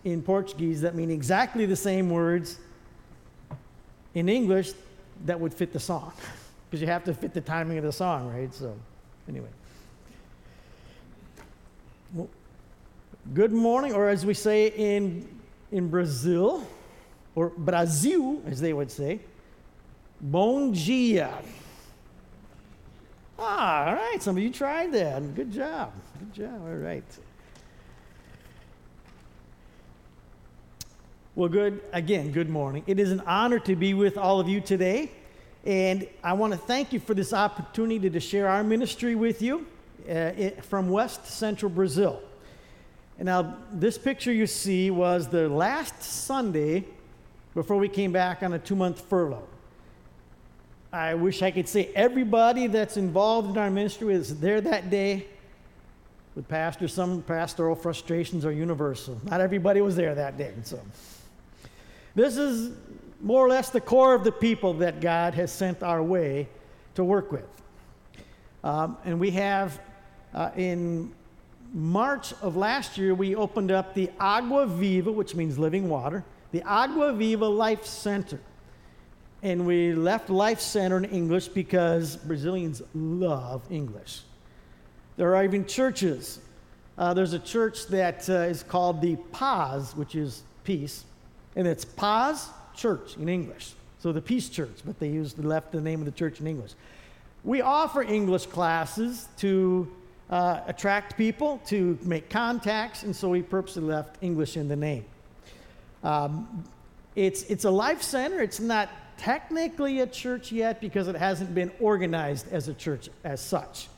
in Portuguese that mean exactly the same words in English that would fit the song. Because you have to fit the timing of the song, right? So, anyway. Well, good morning, or as we say in Brazil, or Brasil, as they would say, bom dia. All right, some of you tried that. Good job. Good job. All right. Well, good morning. It is an honor to be with all of you today, and I want to thank you for this opportunity to share our ministry with you from West Central Brazil. And now, this picture you see was the last Sunday before we came back on a 2-month furlough. I wish I could say everybody that's involved in our ministry is there that day. With pastors, some pastoral frustrations are universal. Not everybody was there that day. So, this is more or less the core of the people that God has sent our way to work with. And we have, in March of last year, we opened up the Agua Viva, which means living water, the Agua Viva Life Center. And we left Life Center in English because Brazilians love English. There are even churches. There's a church that is called the Paz, which is peace, and it's Paz Church in English. So the Peace Church, but they left the name of the church in English. We offer English classes to attract people, to make contacts, and so we purposely left English in the name. It's a life center. It's not technically a church yet because it hasn't been organized as a church as such.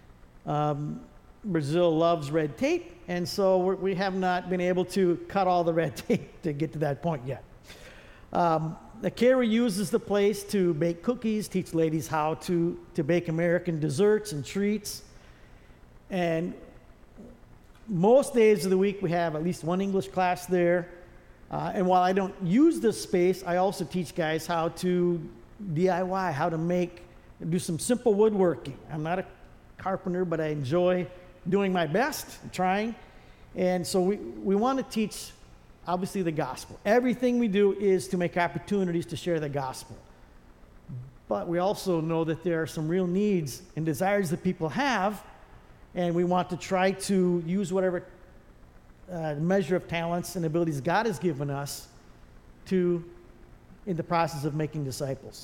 Brazil loves red tape, and so we have not been able to cut all the red tape to get to that point yet. The Carrie uses the place to bake cookies, teach ladies how to bake American desserts and treats. And most days of the week we have at least one English class there. And while I don't use this space, I also teach guys how to DIY, how to do some simple woodworking. I'm not a carpenter, but I enjoy doing my best, trying. And so we want to teach, obviously, the gospel. Everything we do is to make opportunities to share the gospel. But we also know that there are some real needs and desires that people have, and we want to try to use whatever measure of talents and abilities God has given us in the process of making disciples.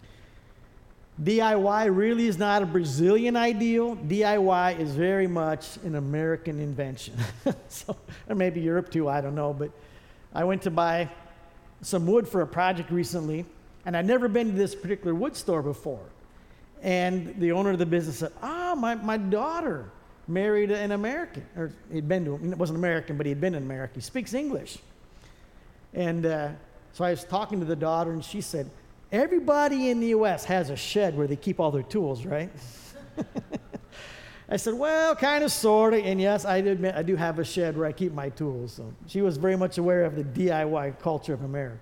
DIY really is not a Brazilian ideal. DIY is very much an American invention. Or maybe Europe too, I don't know. But I went to buy some wood for a project recently, and I'd never been to this particular wood store before. And the owner of the business said, my daughter married an American, or he'd been to him. It wasn't American, but he'd been in America. He speaks English. And so I was talking to the daughter, and she said, everybody in the U.S. has a shed where they keep all their tools, right? I said, well, kind of, sort of, and yes, I admit I do have a shed where I keep my tools. So she was very much aware of the DIY culture of America.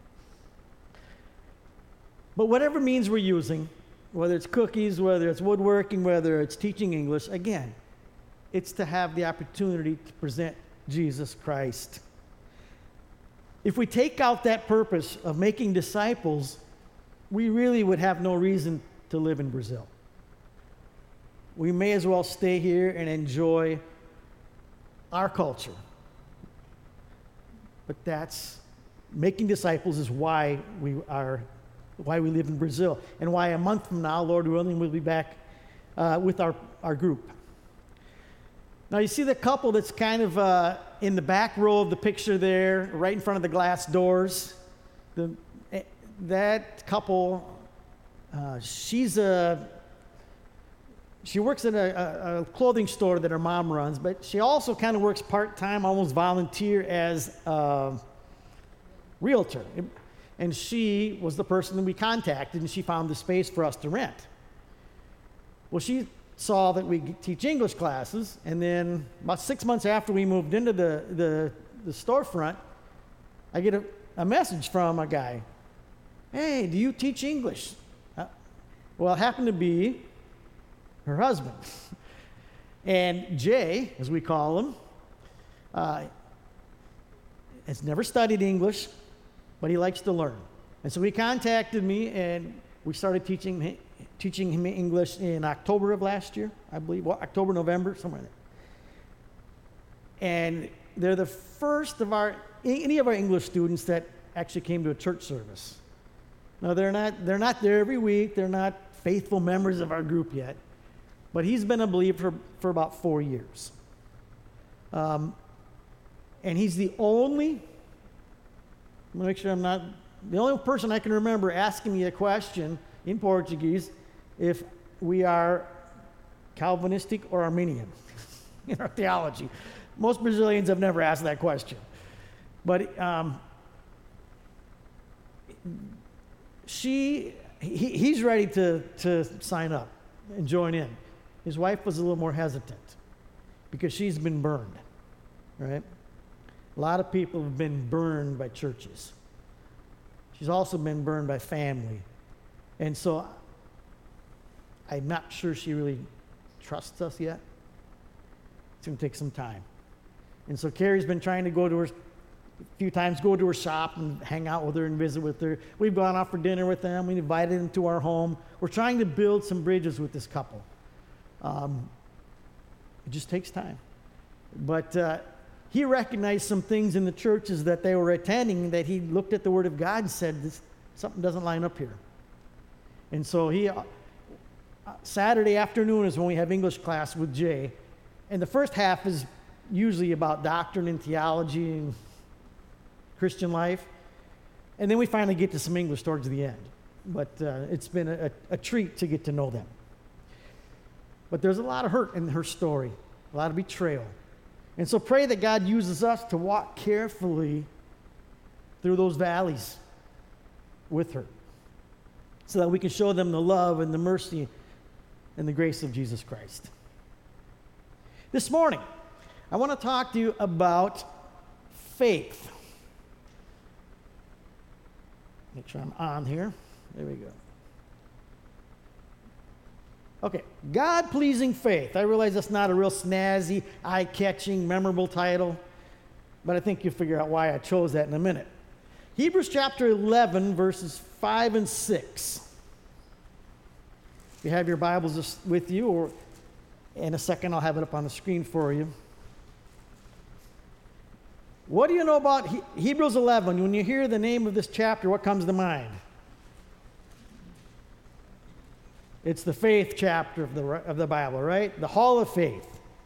But whatever means we're using, whether it's cookies, whether it's woodworking, whether it's teaching English, again, it's to have the opportunity to present Jesus Christ. If we take out that purpose of making disciples, we really would have no reason to live in Brazil. We may as well stay here and enjoy our culture. But making disciples is why we live in Brazil, and why a month from now, Lord willing, we'll be back with our group. Now you see the couple that's kind of in the back row of the picture there, right in front of the glass doors. That couple, she works at a clothing store that her mom runs, but she also kind of works part-time, almost volunteer as a realtor. And she was the person that we contacted, and she found the space for us to rent. Well, she saw that we teach English classes, and then about 6 months after we moved into the storefront, I get a message from a guy. Hey, do you teach English? Well, it happened to be her husband. And Jay, as we call him, has never studied English, but he likes to learn. And so he contacted me, and we started teaching him English in October of last year, I believe. Well, October, November, somewhere there. And they're the first of any of our English students that actually came to a church service. Now, they're not there every week. They're not faithful members of our group yet. But he's been a believer for about 4 years. And he's the only, I'm going to make sure I'm not, the only person I can remember asking me a question in Portuguese if we are Calvinistic or Arminian in our theology. Most Brazilians have never asked that question. But he's ready to sign up and join in. His wife was a little more hesitant because she's been burned, right? A lot of people have been burned by churches. She's also been burned by family. And so I'm not sure she really trusts us yet. It's going to take some time. And so Carrie's been trying to go to her shop and hang out with her and visit with her. We've gone out for dinner with them. We invited them to our home. We're trying to build some bridges with this couple. It just takes time. But he recognized some things in the churches that they were attending that he looked at the Word of God and said, something doesn't line up here. And so Saturday afternoon is when we have English class with Jay. And the first half is usually about doctrine and theology and Christian life. And then we finally get to some English towards the end. But it's been a treat to get to know them. But there's a lot of hurt in her story, a lot of betrayal. And so pray that God uses us to walk carefully through those valleys with her so that we can show them the love and the mercy and the grace of Jesus Christ. This morning, I want to talk to you about faith. Make sure I'm on here. There we go. Okay, God-pleasing faith. I realize that's not a real snazzy, eye-catching, memorable title, but I think you'll figure out why I chose that in a minute. Hebrews chapter 11, verses 5 and 6. If you have your Bibles with you, or in a second I'll have it up on the screen for you. What do you know about Hebrews 11? When you hear the name of this chapter, what comes to mind? It's the faith chapter of the Bible, right? The Hall of Faith.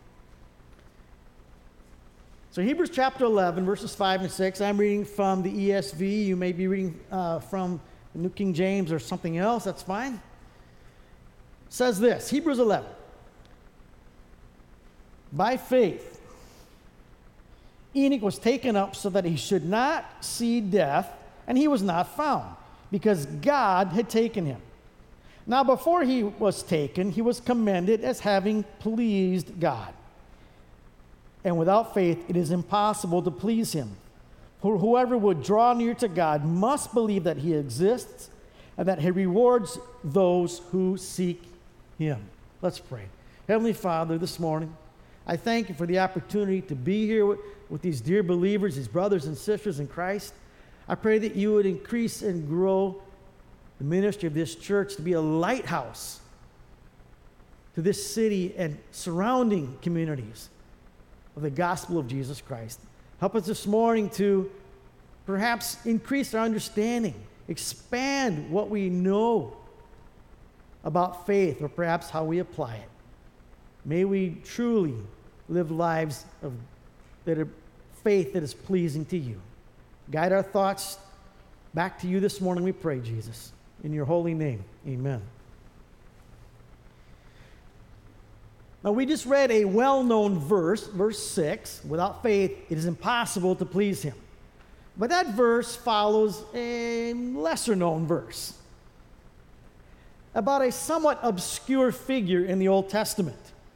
So Hebrews chapter 11, verses 5 and 6. I'm reading from the ESV. You may be reading from the New King James or something else. That's fine. It says this, Hebrews 11. By faith, Enoch was taken up so that he should not see death, and he was not found, because God had taken him. Now, before he was taken, he was commended as having pleased God. And without faith, it is impossible to please him. For whoever would draw near to God must believe that he exists and that he rewards those who seek him. Let's pray. Heavenly Father, this morning, I thank you for the opportunity to be here with these dear believers, these brothers and sisters in Christ. I pray that you would increase and grow the ministry of this church to be a lighthouse to this city and surrounding communities of the gospel of Jesus Christ. Help us this morning to perhaps increase our understanding, expand what we know about faith, or perhaps how we apply it. May we truly live lives of faith that is pleasing to you. Guide our thoughts back to you this morning, we pray, Jesus. In your holy name, amen. Now, we just read a well-known verse, verse 6. Without faith, it is impossible to please him. But that verse follows a lesser-known verse about a somewhat obscure figure in the Old Testament.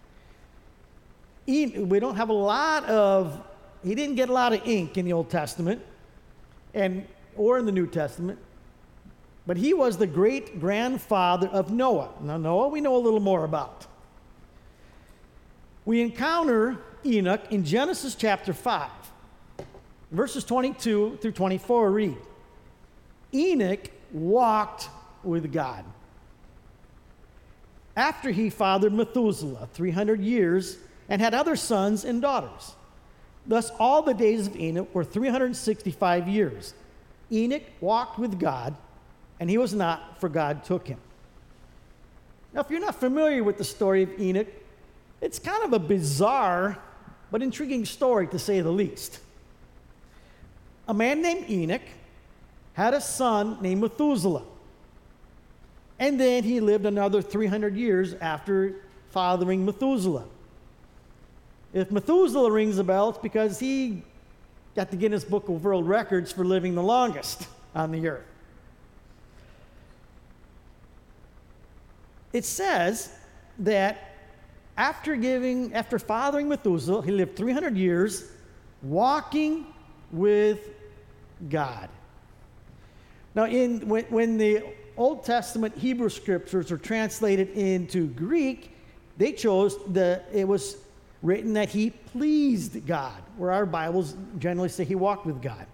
We don't have he didn't get a lot of ink in the Old Testament or in the New Testament. But he was the great-grandfather of Noah. Now, Noah, we know a little more about. We encounter Enoch in Genesis chapter 5. verses 22 through 24 read, Enoch walked with God. After he fathered Methuselah 300 years and had other sons and daughters. Thus all the days of Enoch were 365 years. Enoch walked with God, and he was not, for God took him. Now, if you're not familiar with the story of Enoch, it's kind of a bizarre but intriguing story, to say the least. A man named Enoch had a son named Methuselah. And then he lived another 300 years after fathering Methuselah. If Methuselah rings a bell, it's because he got the Guinness Book of World Records for living the longest on the earth. It says that after fathering Methuselah, he lived 300 years walking with God. Now, when the Old Testament Hebrew scriptures are translated into Greek, they chose it was written that he pleased God, where our Bibles generally say he walked with God.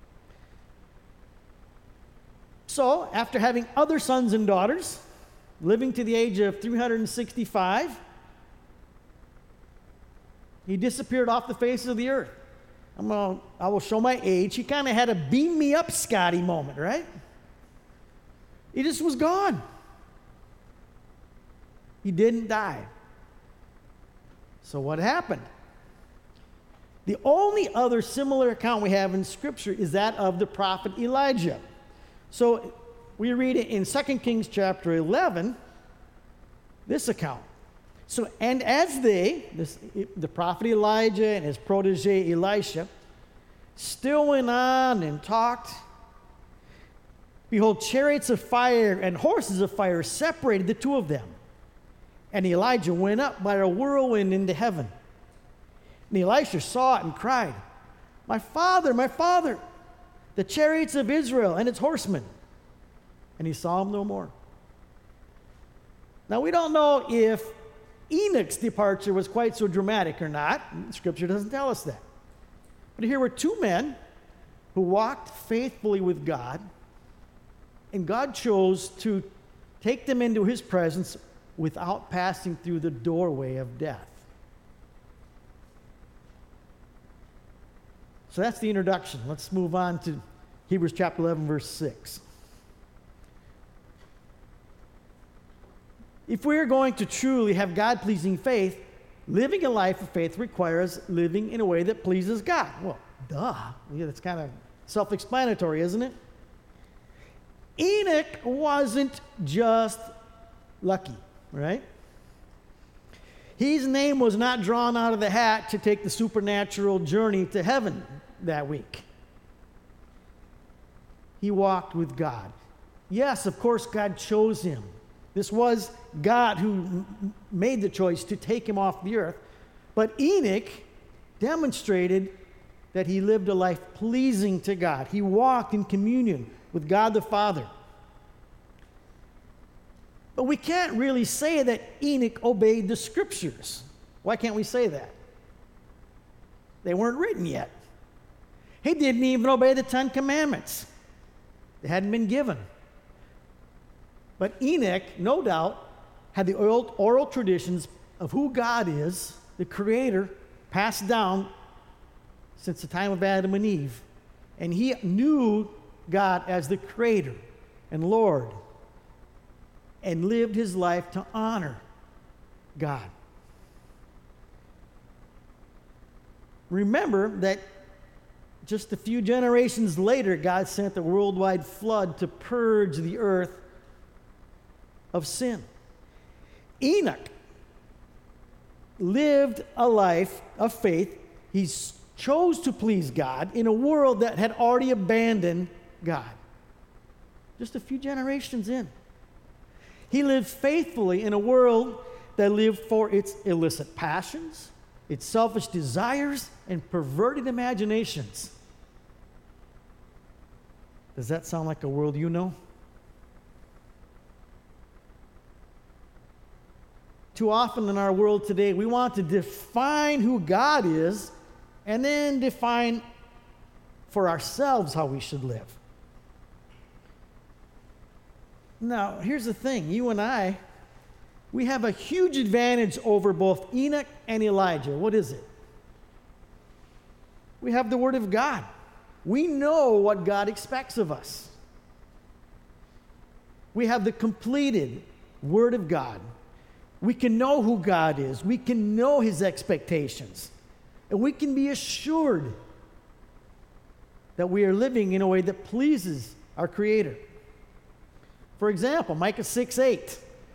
So, after having other sons and daughters, living to the age of 365, he disappeared off the face of the earth. I will show my age. He kind of had a beam me up Scotty moment, right? He just was gone. He didn't die. So what happened? The only other similar account we have in Scripture is that of the prophet Elijah. So we read it in 2 Kings chapter 11, this account. So, and as the prophet Elijah and his protege Elisha, still went on and talked, behold, chariots of fire and horses of fire separated the two of them. And Elijah went up by a whirlwind into heaven. And Elisha saw it and cried, my father, the chariots of Israel and its horsemen. And he saw him no more. Now, we don't know if Enoch's departure was quite so dramatic or not. Scripture doesn't tell us that. But here were two men who walked faithfully with God, and God chose to take them into his presence without passing through the doorway of death. So that's the introduction. Let's move on to Hebrews chapter 11, verse 6. If we are going to truly have God-pleasing faith, living a life of faith requires living in a way that pleases God. Well, duh. Yeah, that's kind of self-explanatory, isn't it? Enoch wasn't just lucky, right? His name was not drawn out of the hat to take the supernatural journey to heaven that week. He walked with God. Yes, of course, God chose him. This was God who made the choice to take him off the earth. But Enoch demonstrated that he lived a life pleasing to God. He walked in communion with God the Father. But we can't really say that Enoch obeyed the Scriptures. Why can't we say that? They weren't written yet. He didn't even obey the Ten Commandments. They hadn't been given. But Enoch, no doubt, had the oral traditions of who God is, the Creator, passed down since the time of Adam and Eve. And he knew God as the Creator and Lord and lived his life to honor God. Remember that just a few generations later, God sent a worldwide flood to purge the earth of sin. Enoch lived a life of faith. He chose to please God in a world that had already abandoned God. Just a few generations in. He lived faithfully in a world that lived for its illicit passions, its selfish desires, and perverted imaginations. Does that sound like a world you know? Too often in our world today, we want to define who God is and then define for ourselves how we should live. Now, here's the thing. You and I, we have a huge advantage over both Enoch and Elijah. What is it? We have the Word of God. We know what God expects of us. We have the completed Word of God. We can know who God is. We can know His expectations. And we can be assured that we are living in a way that pleases our Creator. For example, Micah 6:8.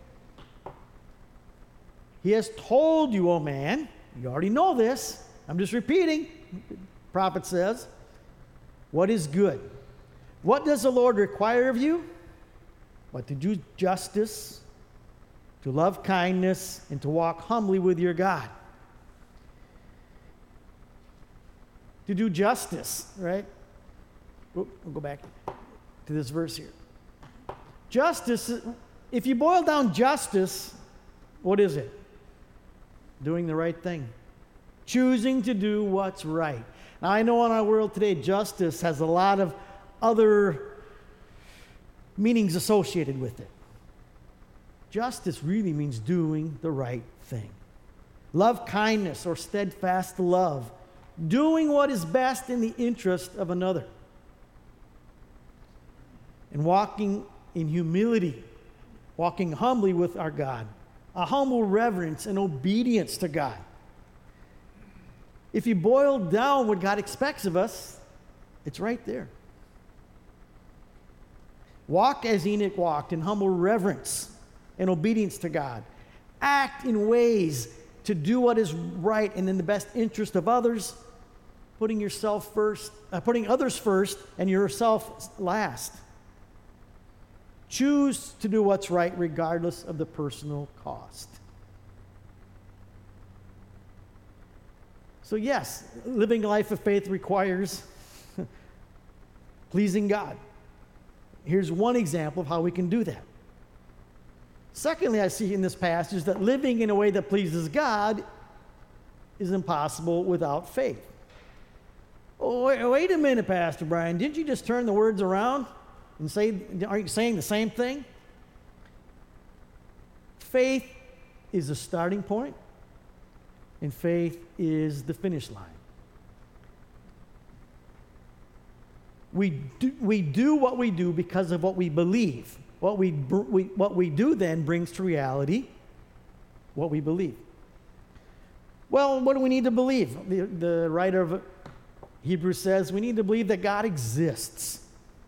He has told you, O man, you already know this, I'm just repeating, the prophet says, what is good. What does the Lord require of you? But to do justice, to love kindness, and to walk humbly with your God. To do justice, right? We'll go back to this verse here. Justice, if you boil down justice, what is it? Doing the right thing. Choosing to do what's right. Now, I know in our world today, justice has a lot of other meanings associated with it. Justice really means doing the right thing. Love kindness or steadfast love. Doing what is best in the interest of another. And walking in humility. Walking humbly with our God. A humble reverence and obedience to God. If you boil down what God expects of us, it's right there. Walk as Enoch walked, in humble reverence and obedience to God. Act in ways to do what is right and in the best interest of others, putting others first and yourself last. Choose to do what's right regardless of the personal cost. So yes, living a life of faith requires pleasing God. Here's one example of how we can do that. Secondly, I see in this passage that living in a way that pleases God is impossible without faith. Oh, wait a minute, Pastor Brian. Didn't you just turn the words around and say, are you saying the same thing? Faith is the starting point, and faith is the finish line. We do what we do because of what we believe. What we do then brings to reality what we believe. Well, what do we need to believe? The writer of Hebrews says we need to believe that God exists.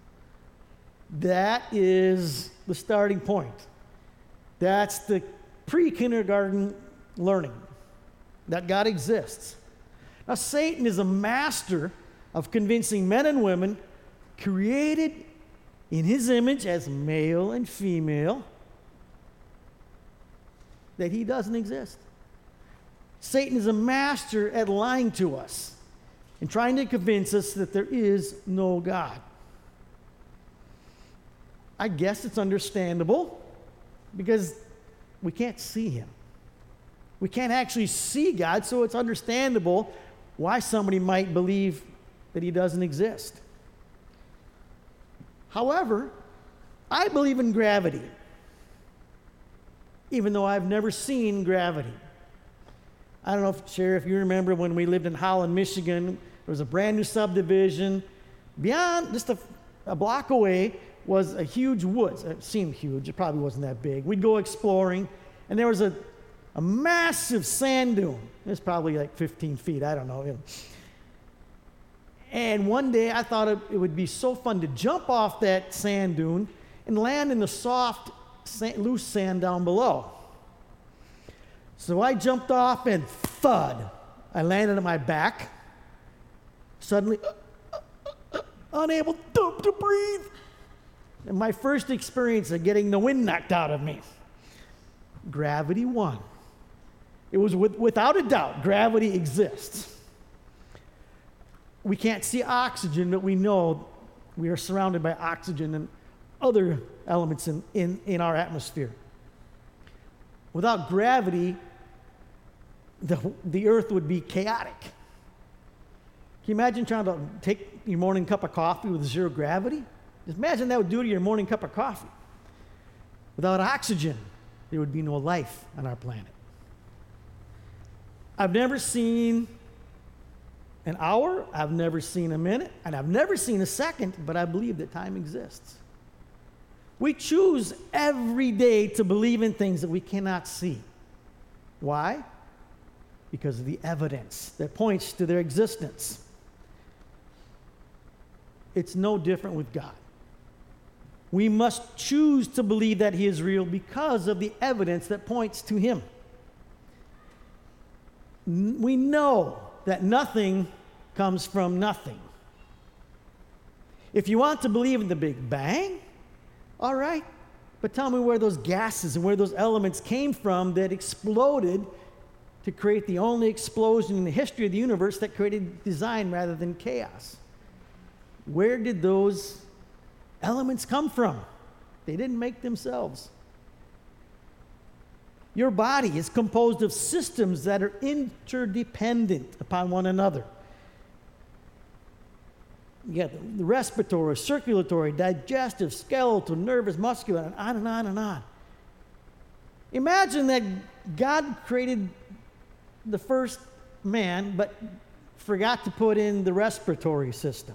That is the starting point. That's the pre-kindergarten learning, that God exists. Now, Satan is a master of convincing men and women created in his image as male and female that he doesn't exist. Satan is a master at lying to us and trying to convince us that there is no God. I guess it's understandable because we can't see him. We can't actually see God, so it's understandable why somebody might believe that he doesn't exist. However, I believe in gravity, even though I've never seen gravity. I don't know, Sheriff, if you remember when we lived in Holland, Michigan, there was a brand new subdivision. Beyond, just a block away, was a huge woods. It seemed huge. It probably wasn't that big. We'd go exploring, and there was a massive sand dune. It was probably like 15 feet. I don't know. And one day I thought it would be so fun to jump off that sand dune and land in the soft, loose sand down below. So I jumped off and thud. I landed on my back. Suddenly, unable to breathe. And my first experience of getting the wind knocked out of me. Gravity won. It was without a doubt, gravity exists. We can't see oxygen, but we know we are surrounded by oxygen and other elements in our atmosphere. Without gravity, the earth would be chaotic. Can you imagine trying to take your morning cup of coffee with zero gravity? Just imagine that would do to your morning cup of coffee. Without oxygen, there would be no life on our planet. I've never seen an hour, I've never seen a minute, and I've never seen a second, but I believe that time exists. We choose every day to believe in things that we cannot see. Why? Because of the evidence that points to their existence. It's no different with God. We must choose to believe that He is real because of the evidence that points to Him. We know that nothing comes from nothing. If you want to believe in the Big Bang, all right, but tell me where those gases and where those elements came from that exploded to create the only explosion in the history of the universe that created design rather than chaos. Where did those elements come from? They didn't make themselves. Your body is composed of systems that are interdependent upon one another. You got the respiratory, circulatory, digestive, skeletal, nervous, muscular, and on and on and on. Imagine that God created the first man, but forgot to put in the respiratory system.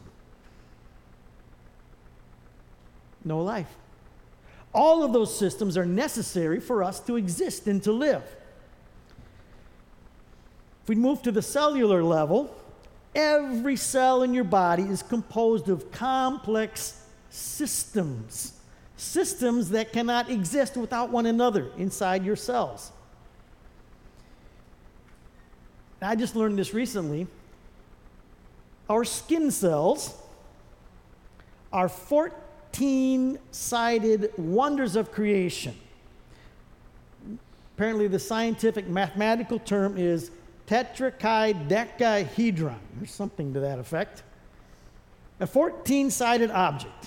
No life. All of those systems are necessary for us to exist and to live. If we move to the cellular level, every cell in your body is composed of complex systems. Systems that cannot exist without one another inside your cells. I just learned this recently. Our skin cells are 14-sided wonders of creation. Apparently, the scientific mathematical term is tetrachydecahedron, or something to that effect. A 14-sided object.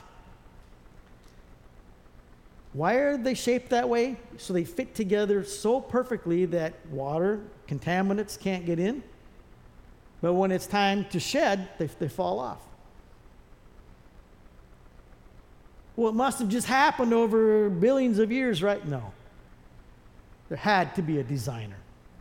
Why are they shaped that way? So they fit together so perfectly that water, contaminants can't get in. But when it's time to shed, they fall off. Well, it must have just happened over billions of years, right? No. There had to be a designer.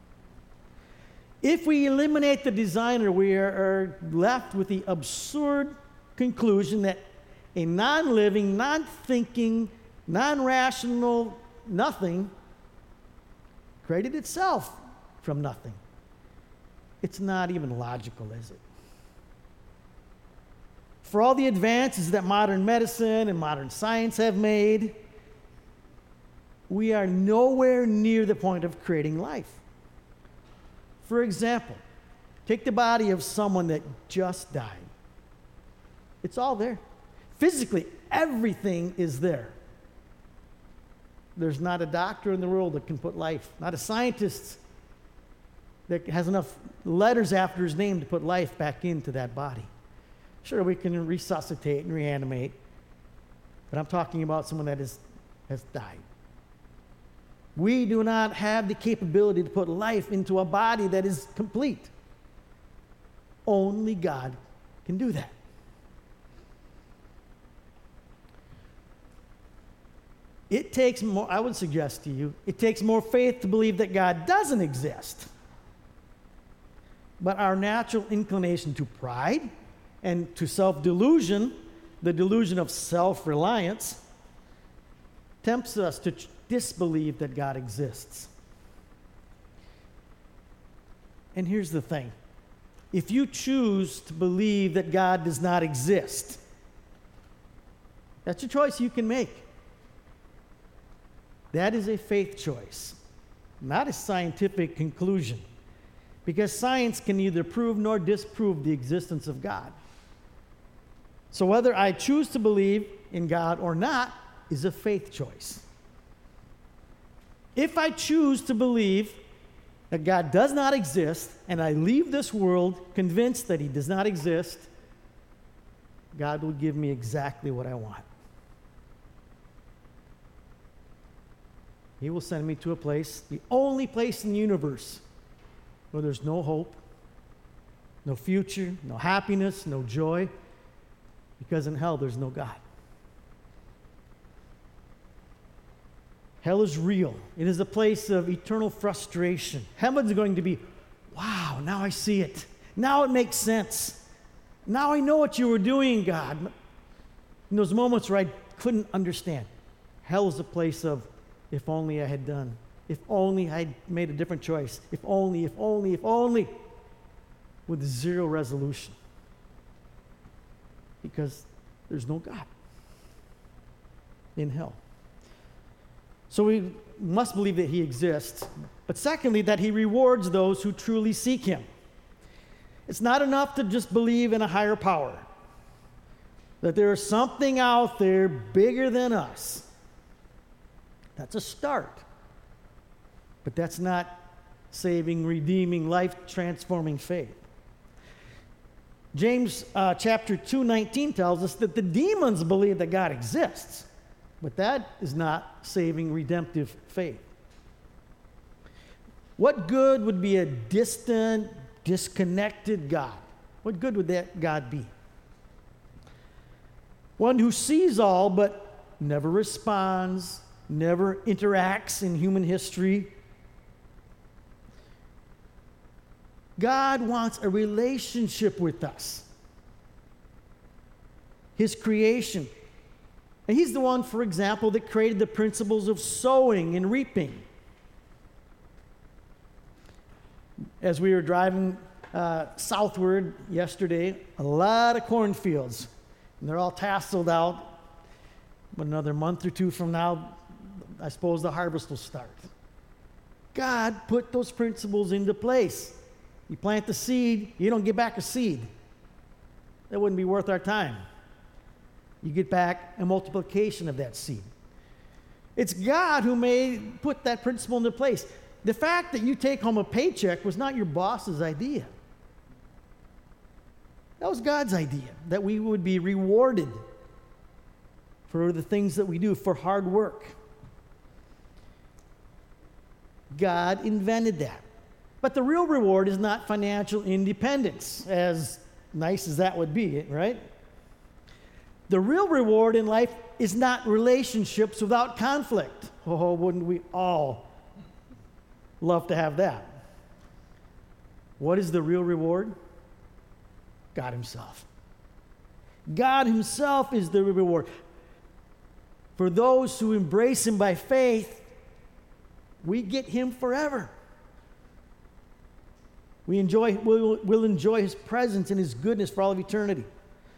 If we eliminate the designer, we are left with the absurd conclusion that a non-living, non-thinking, non-rational nothing created itself from nothing. It's not even logical, is it? For all the advances that modern medicine and modern science have made, we are nowhere near the point of creating life. For example, take the body of someone that just died. It's all there. Physically, everything is there. There's not a doctor in the world that can put life, not a scientist that has enough letters after his name to put life back into that body. Sure, we can resuscitate and reanimate, but I'm talking about someone that has died. We do not have the capability to put life into a body that is complete. Only God can do that. It takes more, I would suggest to you, it takes more faith to believe that God doesn't exist. But our natural inclination to pride and to self-delusion, the delusion of self-reliance, tempts us to disbelieve that God exists. And here's the thing. If you choose to believe that God does not exist, that's a choice you can make. That is a faith choice, not a scientific conclusion. Because science can neither prove nor disprove the existence of God. So whether I choose to believe in God or not is a faith choice. If I choose to believe that God does not exist and I leave this world convinced that He does not exist, God will give me exactly what I want. He will send me to a place, the only place in the universe where there's no hope, no future, no happiness, no joy, Because in hell, there's no God. Hell is real. It is a place of eternal frustration. Heaven's going to be, wow, now I see it. Now it makes sense. Now I know what you were doing, God. In those moments where I couldn't understand, hell is a place of, if only I had done. If only I'd made a different choice. If only, with zero resolution. Because there's no God in hell. So we must believe that he exists, but secondly, that he rewards those who truly seek him. It's not enough to just believe in a higher power, that there is something out there bigger than us. That's a start, but that's not saving, redeeming, life-transforming faith. James chapter 2:19 tells us that the demons believe that God exists, but that is not saving, redemptive faith. What good would be a distant, disconnected God? What good would that God be? One who sees all but never responds, never interacts in human history. God wants a relationship with us. His creation. And he's the one, for example, that created the principles of sowing and reaping. As we were driving southward yesterday, a lot of cornfields, and they're all tasseled out. But another month or two from now, I suppose the harvest will start. God put those principles into place. You plant the seed, you don't get back a seed. That wouldn't be worth our time. You get back a multiplication of that seed. It's God who put that principle into place. The fact that you take home a paycheck was not your boss's idea. That was God's idea, that we would be rewarded for the things that we do, for hard work. God invented that. But the real reward is not financial independence, as nice as that would be, right? The real reward in life is not relationships without conflict. Oh, wouldn't we all love to have that? What is the real reward? God himself. God himself is the reward. For those who embrace him by faith, we get him forever. We'll enjoy his presence and his goodness for all of eternity.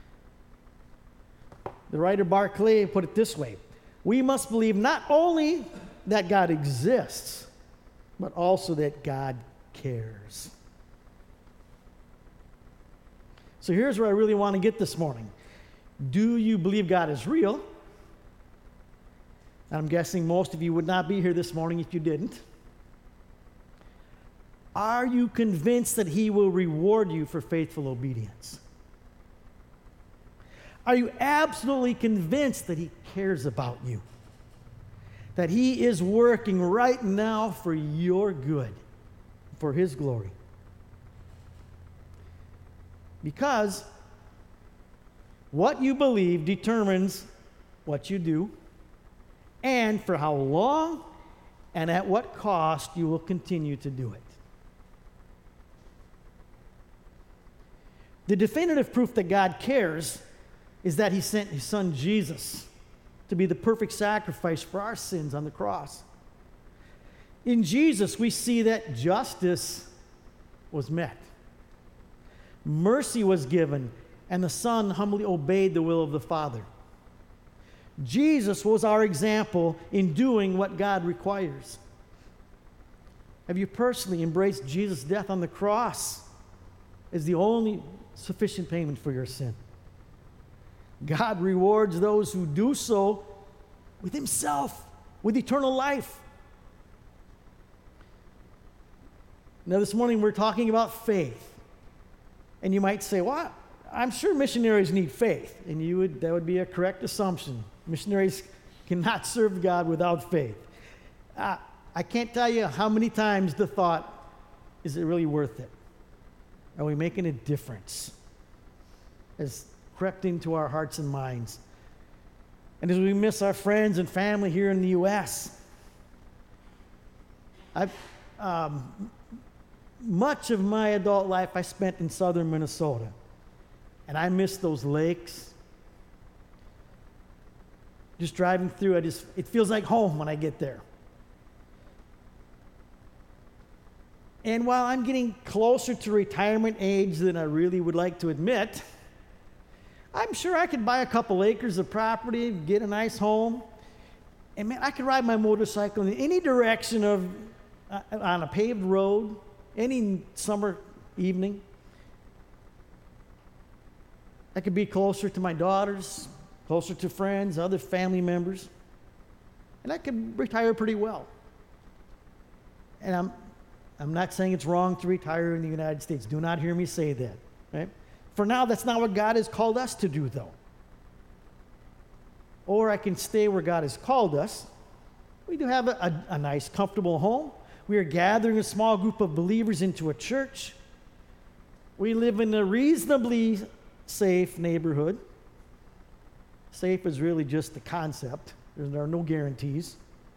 The writer Barclay put it this way: we must believe not only that God exists, but also that God cares. So here's where I really want to get this morning. Do you believe God is real? I'm guessing most of you would not be here this morning if you didn't. Are you convinced that he will reward you for faithful obedience? Are you absolutely convinced that he cares about you? That he is working right now for your good, for his glory? Because what you believe determines what you do, and for how long and at what cost you will continue to do it. The definitive proof that God cares is that he sent his son Jesus to be the perfect sacrifice for our sins on the cross. In Jesus, we see that justice was met. Mercy was given, and the Son humbly obeyed the will of the Father. Jesus was our example in doing what God requires. Have you personally embraced Jesus' death on the cross as the only sufficient payment for your sin? God rewards those who do so with himself, with eternal life. Now, this morning we're talking about faith. And you might say, well, I'm sure missionaries need faith. And that would be a correct assumption. Missionaries cannot serve God without faith. I can't tell you how many times the thought, is it really worth it? Are we making a difference? As crept into our hearts and minds. And as we miss our friends and family here in the U.S., much of my adult life I spent in southern Minnesota, and I miss those lakes. Just driving through, it feels like home when I get there. And while I'm getting closer to retirement age than I really would like to admit, I'm sure I could buy a couple acres of property, get a nice home, and man, I could ride my motorcycle in any direction on a paved road, any summer evening. I could be closer to my daughters, closer to friends, other family members, and I could retire pretty well. And I'm not saying it's wrong to retire in the United States. Do not hear me say that. Right? For now, that's not what God has called us to do, though. Or I can stay where God has called us. We do have a nice, comfortable home. We are gathering a small group of believers into a church. We live in a reasonably safe neighborhood. Safe is really just the concept. There are no guarantees.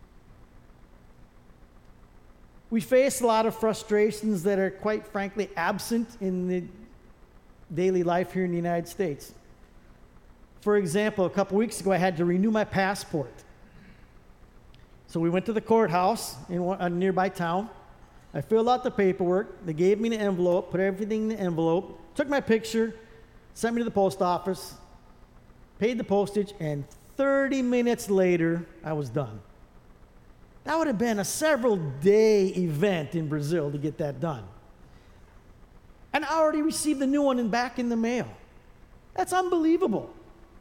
We face a lot of frustrations that are, quite frankly, absent in the daily life here in the United States. For example, a couple weeks ago, I had to renew my passport. So we went to the courthouse in a nearby town. I filled out the paperwork. They gave me an envelope, put everything in the envelope, took my picture, sent me to the post office, paid the postage, and 30 minutes later, I was done. That would have been a several-day event in Brazil to get that done. And I already received the new one and back in the mail. That's unbelievable.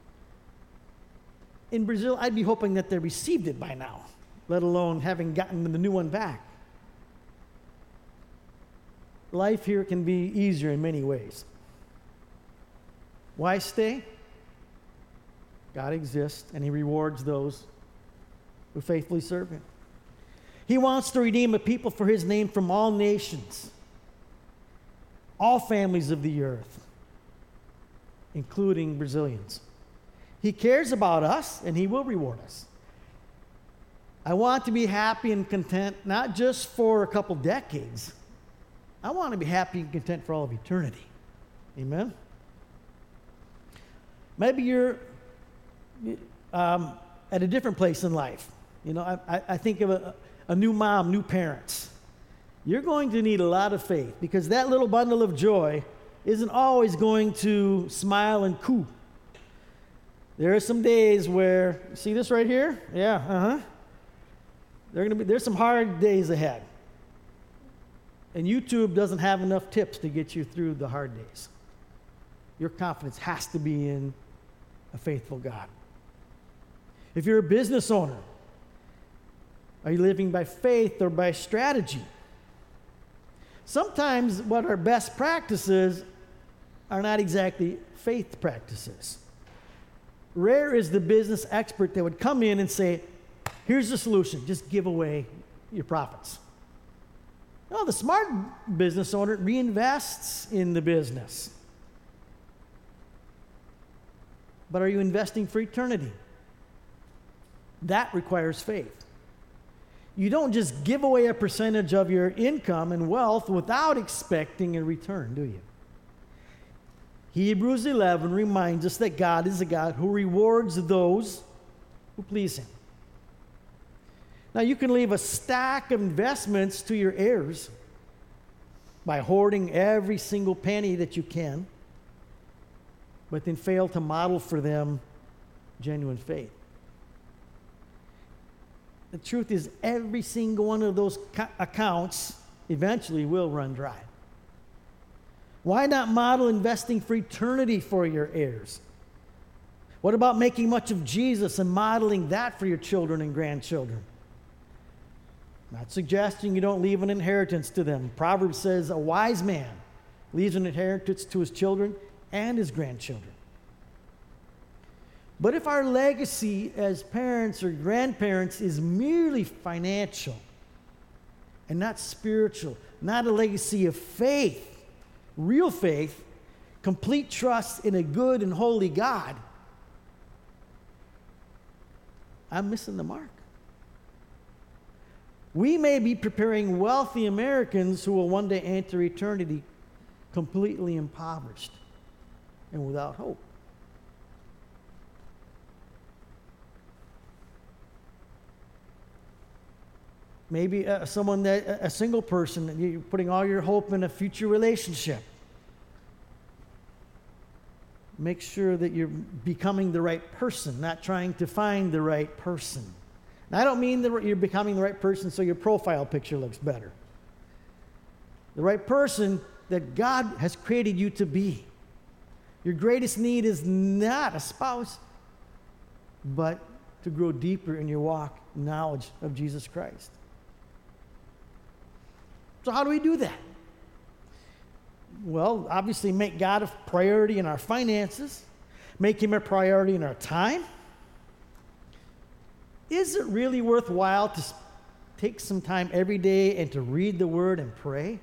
In Brazil, I'd be hoping that they received it by now, let alone having gotten the new one back. Life here can be easier in many ways. Why stay? God exists, and He rewards those who faithfully serve Him. He wants to redeem a people for His name from all nations, all families of the earth, including Brazilians. He cares about us, and He will reward us. I want to be happy and content, not just for a couple decades. I want to be happy and content for all of eternity. Amen? Maybe you're at a different place in life. You know, I think of a new mom, new parents. You're going to need a lot of faith, because that little bundle of joy isn't always going to smile and coo. There are some days where, see this right here? Yeah, there's some hard days ahead. And YouTube doesn't have enough tips to get you through the hard days. Your confidence has to be in a faithful God. If you're a business owner, are you living by faith or by strategy? Sometimes what our best practices are not exactly faith practices. Rare is the business expert that would come in and say, here's the solution, just give away your profits. No, the smart business owner reinvests in the business. But are you investing for eternity? That requires faith. You don't just give away a percentage of your income and wealth without expecting a return, do you? Hebrews 11 reminds us that God is a God who rewards those who please Him. Now, you can leave a stack of investments to your heirs by hoarding every single penny that you can, but then fail to model for them genuine faith. The truth is, every single one of those accounts eventually will run dry. Why not model investing for eternity for your heirs? What about making much of Jesus and modeling that for your children and grandchildren? Not suggesting you don't leave an inheritance to them. Proverbs says a wise man leaves an inheritance to his children and his grandchildren. But if our legacy as parents or grandparents is merely financial and not spiritual, not a legacy of faith, real faith, complete trust in a good and holy God, I'm missing the mark. We may be preparing wealthy Americans who will one day enter eternity completely impoverished and without hope. Maybe a single person, you're putting all your hope in a future relationship. Make sure that you're becoming the right person, not trying to find the right person. And I don't mean that you're becoming the right person so your profile picture looks better. The right person that God has created you to be. Your greatest need is not a spouse, but to grow deeper in your walk and knowledge of Jesus Christ. So how do we do that? Well, obviously make God a priority in our finances. Make Him a priority in our time. Is it really worthwhile to take some time every day and to read the Word and pray?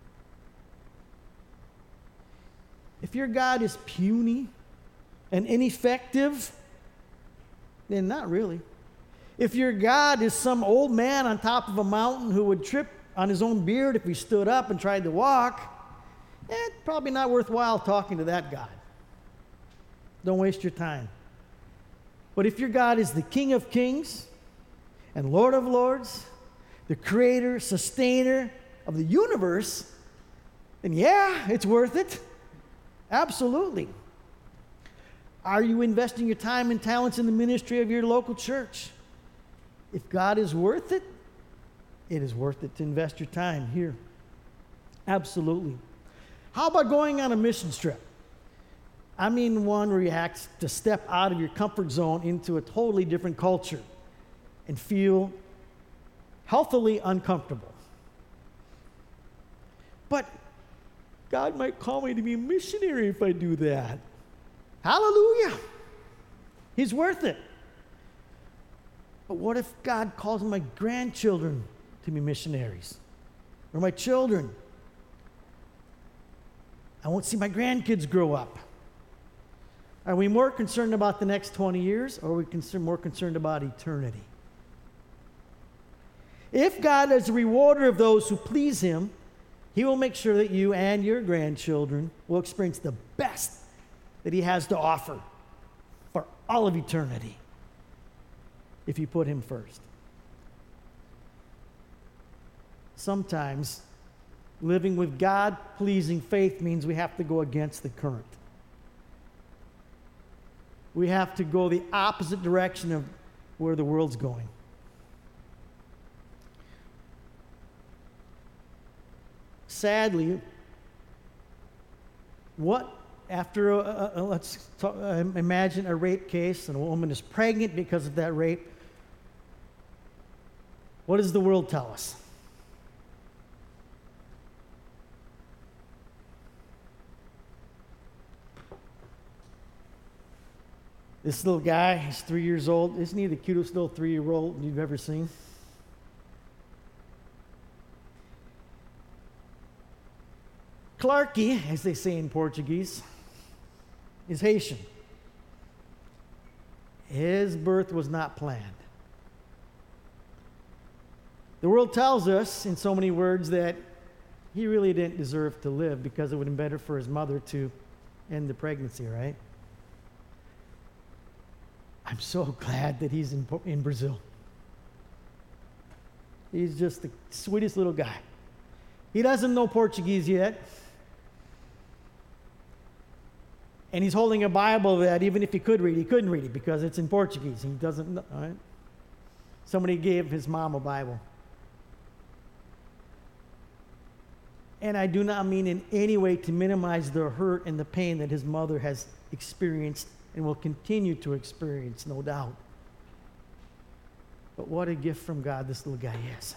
If your God is puny and ineffective, then not really. If your God is some old man on top of a mountain who would trip on his own beard if he stood up and tried to walk, it's probably not worthwhile talking to that God. Don't waste your time. But if your God is the King of Kings and Lord of Lords, the creator, sustainer of the universe, then yeah, it's worth it. Absolutely. Are you investing your time and talents in the ministry of your local church? If God is worth it, it is worth it to invest your time here. Absolutely. How about going on a mission trip? I mean one where you have to step out of your comfort zone into a totally different culture and feel healthily uncomfortable. But God might call me to be a missionary if I do that. Hallelujah. He's worth it. But what if God calls my grandchildren to be missionaries? Or my children? I won't see my grandkids grow up. Are we more concerned about the next 20 years, or are we more concerned about eternity? If God is a rewarder of those who please Him, He will make sure that you and your grandchildren will experience the best that He has to offer for all of eternity if you put Him first. Sometimes living with God-pleasing faith means we have to go against the current. We have to go the opposite direction of where the world's going. Sadly, imagine a rape case and a woman is pregnant because of that rape. What does the world tell us? This little guy, he's 3 years old. Isn't he the cutest little 3-year-old you've ever seen? Clarky, as they say in Portuguese, is Haitian. His birth was not planned. The world tells us, in so many words, that he really didn't deserve to live because it would have been better for his mother to end the pregnancy, right? I'm so glad that he's in Brazil. He's just the sweetest little guy. He doesn't know Portuguese yet. And he's holding a Bible that even if he could read, he couldn't read it because it's in Portuguese. He doesn't know, all right? Somebody gave his mom a Bible. And I do not mean in any way to minimize the hurt and the pain that his mother has experienced and will continue to experience, no doubt. But what a gift from God this little guy is.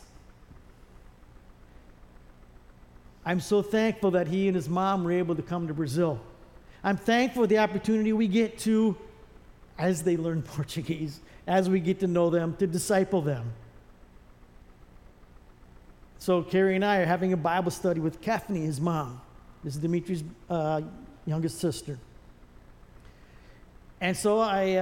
I'm so thankful that he and his mom were able to come to Brazil. I'm thankful for the opportunity we get to, as they learn Portuguese, as we get to know them, to disciple them. So Carrie and I are having a Bible study with Kathleen, his mom. This is Dimitri's youngest sister. And so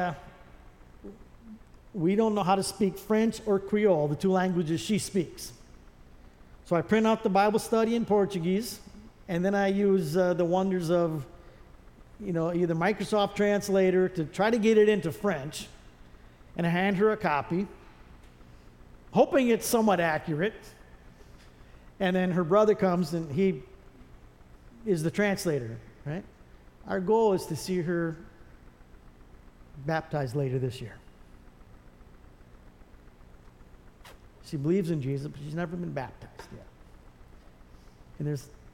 we don't know how to speak French or Creole, the two languages she speaks. So I print out the Bible study in Portuguese, and then I use the wonders of, either Microsoft Translator to try to get it into French, and I hand her a copy, hoping it's somewhat accurate. And then her brother comes, and he is the translator, right? Our goal is to see her baptized later this year. She believes in Jesus, but she's never been baptized yet. And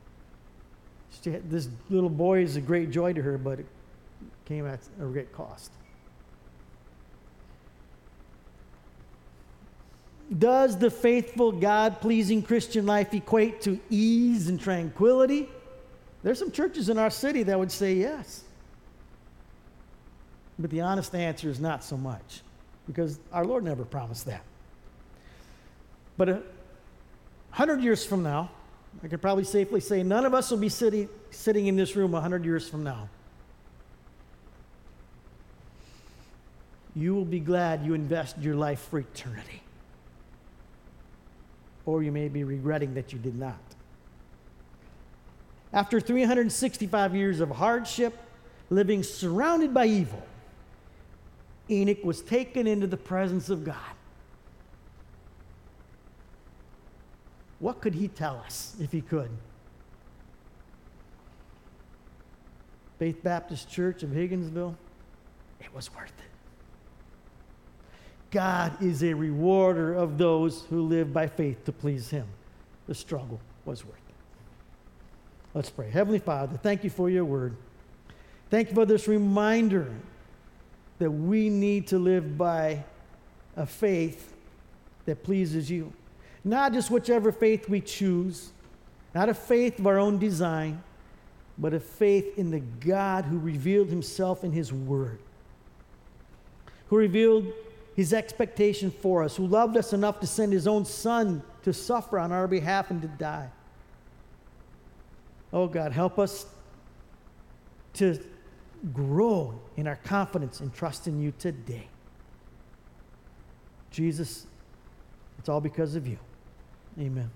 this little boy is a great joy to her, but it came at a great cost. Does the faithful, God-pleasing Christian life equate to ease and tranquility? There's some churches in our city that would say yes. But the honest answer is not so much, because our Lord never promised that. But 100 years from now, I could probably safely say none of us will be sitting in this room 100 years from now. You will be glad you invested your life for eternity. Or you may be regretting that you did not. After 365 years of hardship, living surrounded by evil, Enoch was taken into the presence of God. What could he tell us if he could? Faith Baptist Church of Higginsville, it was worth it. God is a rewarder of those who live by faith to please him. The struggle was worth it. Let's pray. Heavenly Father, thank you for your word. Thank you for this reminder that we need to live by a faith that pleases you. Not just whichever faith we choose, not a faith of our own design, but a faith in the God who revealed himself in his word, who revealed his expectation for us, who loved us enough to send his own son to suffer on our behalf and to die. Oh God, help us to grow in our confidence and trust in you today. Jesus, it's all because of you. Amen.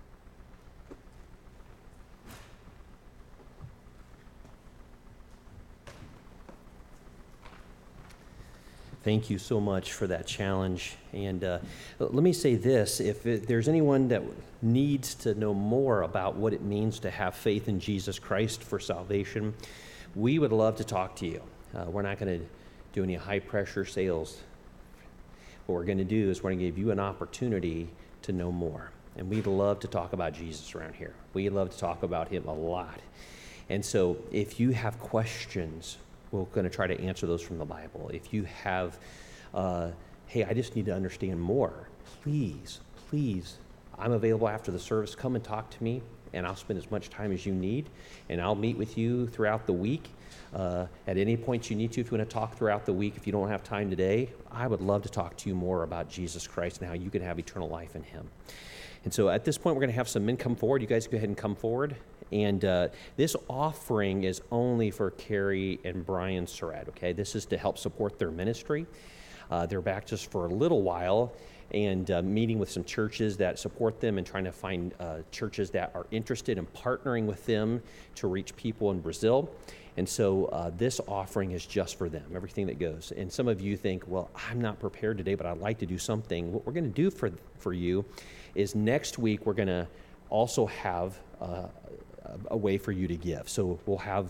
Thank you so much for that challenge. And let me say this, if there's anyone that needs to know more about what it means to have faith in Jesus Christ for salvation, we would love to talk to you. We're not going to do any high-pressure sales. What we're going to do is we're going to give you an opportunity to know more. And we'd love to talk about Jesus around here. We'd love to talk about him a lot. And so if you have questions, we're going to try to answer those from the Bible. If you have, hey, I just need to understand more, please, I'm available after the service. Come and talk to me, and I'll spend as much time as you need, and I'll meet with you throughout the week. At any point you need to, if you want to talk throughout the week, if you don't have time today, I would love to talk to you more about Jesus Christ and how you can have eternal life in him. And so at this point, we're going to have some men come forward. You guys go ahead and come forward. And this offering is only for Carrie and Brian Surratt, okay? This is to help support their ministry. They're back just for a little while and meeting with some churches that support them and trying to find churches that are interested in partnering with them to reach people in Brazil. And so this offering is just for them, everything that goes. And some of you think, well, I'm not prepared today, but I'd like to do something. What we're going to do for you is next week we're going to also have a way for you to give. So we'll have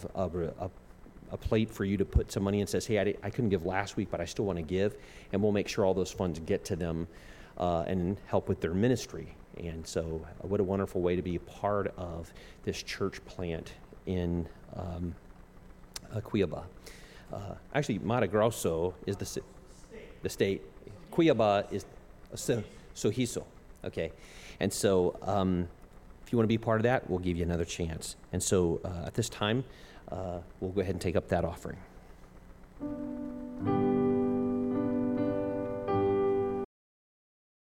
a plate for you to put some money in. Says, hey, I couldn't give last week, but I still want to give. And we'll make sure all those funds get to them and help with their ministry. And so what a wonderful way to be a part of this church plant in Cuiabá. Actually, Mato Grosso is the state. Cuiabá is Sorriso. Okay. And so if you want to be part of that, we'll give you another chance. And so at this time, we'll go ahead and take up that offering.